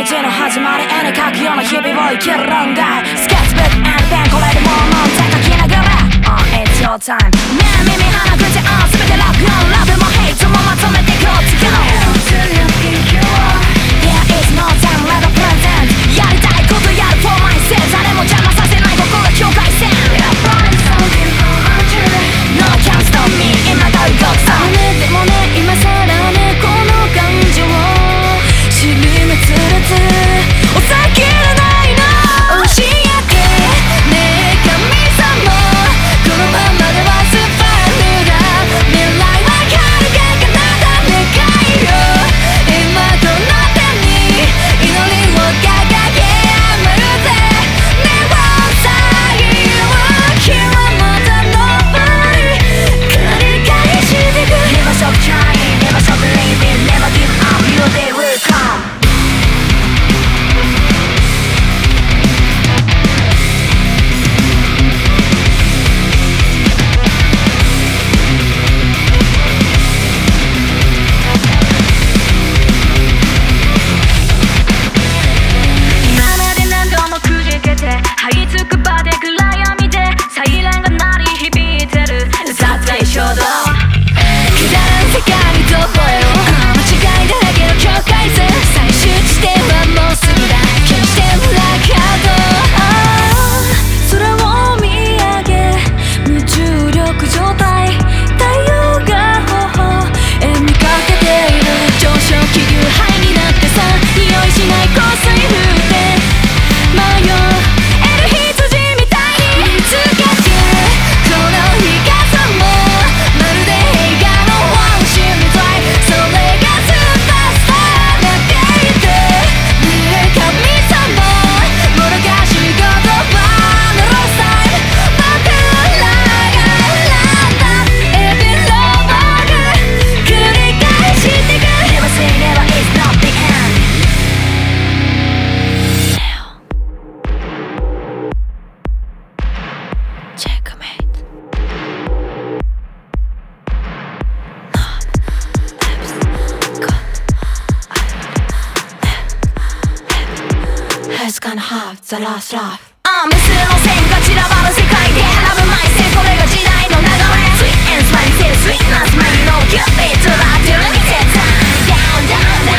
日の始まり絵に描くような日々を生きる論外スケッチブック&ペンこれでもう手書きながら It's your time 目耳鼻口全てラップのラブもヘイトもまとめて Go to go There is no time let the present やりたいことやる for myself 誰も邪魔させないここが境界線 No can't stop me 今が動くさでもね今さらねこの感情を尻滅裂抑えきれないの教えてねえ神様このままではスパイラル未来は遥か彼方でかいよ今となってに祈りを掲げまるでネバーサイは気はまた登り繰り返してく Never stop trying, never stop believing, never give up, your day will come這いつくばで暗闇でサイレンが鳴り響いてる撮影衝動くだらん世界にどこへ間違いだらけの境界線最終地点はもうすぐだ決してブラックアウト空を見上げ無重力状態太陽が頬へ見かけている上昇気流ハイになってさ匂いしない香水風で迷うIt's gonna have the last laugh 無数の線が散らばる世界で選ぶマイセこれが時代の流れ Sweet and spicy sweet なスマイルのキューピッドラってる見てた Down down down